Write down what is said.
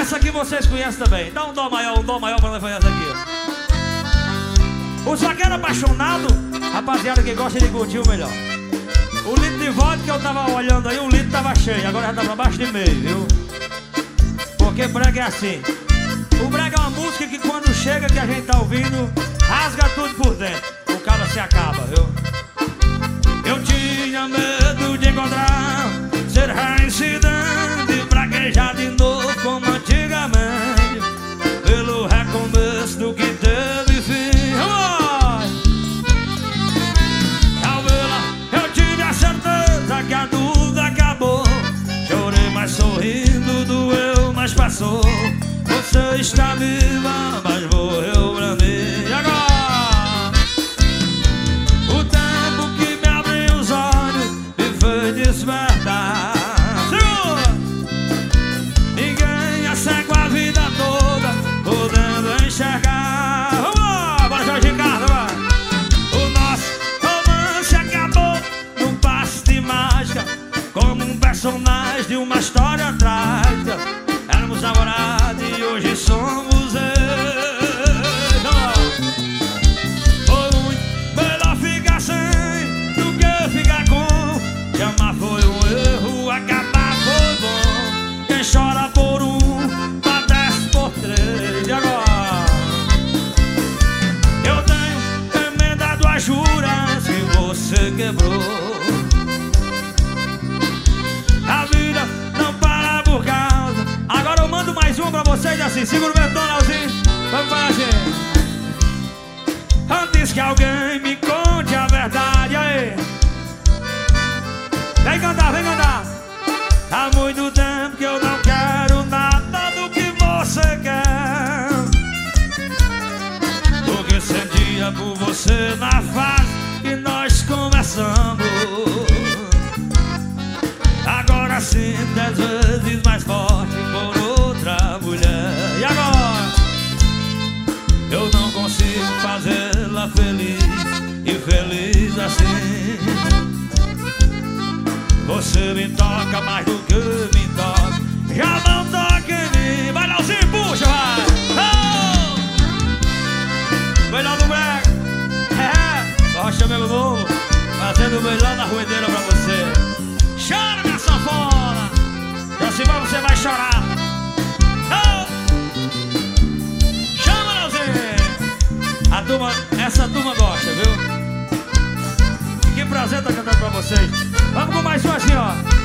Essa aqui vocês conhecem também. Dá um dó maior pra nós fazer essa aqui, ó. O zagueiro apaixonado, rapaziada que gosta de curtir o melhor. O litro de vodka que eu tava olhando aí, o litro tava cheio, agora já tá pra baixo de meio, viu? Porque brega é assim. O brega é uma música que quando chega que a gente tá ouvindo, rasga tudo por dentro. O cara se acaba, viu? Eu tinha medo de encontrar, ser reincidente, praguejar de novo como antigamente, pelo recomeço do que teve fim. Ao vê-la eu tive a certeza que a dúvida acabou. Chorei, mas sorrindo, doeu, mas passou. Você está viva, mas morreu pra mim. E agora? O tempo que me abriu os olhos me fez despertar. Ninguém é cego a vida toda, podendo enxergar. Vamos, bora, Jorge Ricardo, vai. O nosso romance acabou num passe de mágica, como um personagem de uma história trágica. Éramos namorados e hoje somos ex. Foi muito melhor ficar sem do que ficar com. Te amar foi um erro, acabar foi bom. Quem chora por um, padece por três. E agora? Eu tenho emendado as juras que você quebrou. A vida não para por causa. Agora eu mando mais uma pra vocês assim. Segura o meu tonalzinho. Vamos falar assim. Antes que alguém me conte a verdade. Aí, vem cantar, vem cantar. Há muito tempo que eu não quero nada do que você quer, porque sentia por você na fase que nós começamos. Agora sinto 10 vezes mais forte por outra mulher. E agora? Eu não consigo fazê-la feliz e feliz assim. Você me toca mais do que me toca. Já não toca em mim. Vai, Leozinho, puxa, vai. Oh! Melhor do brega. Rocha meu novo, fazendo o melhor da ruedeira pra você. Chora, minha sanfona. Já se vai, você vai chorar. Oh! Chama, Leozinho. Essa turma gosta, viu? Que prazer estar cantando pra vocês. Vamos com mais um assim, ó.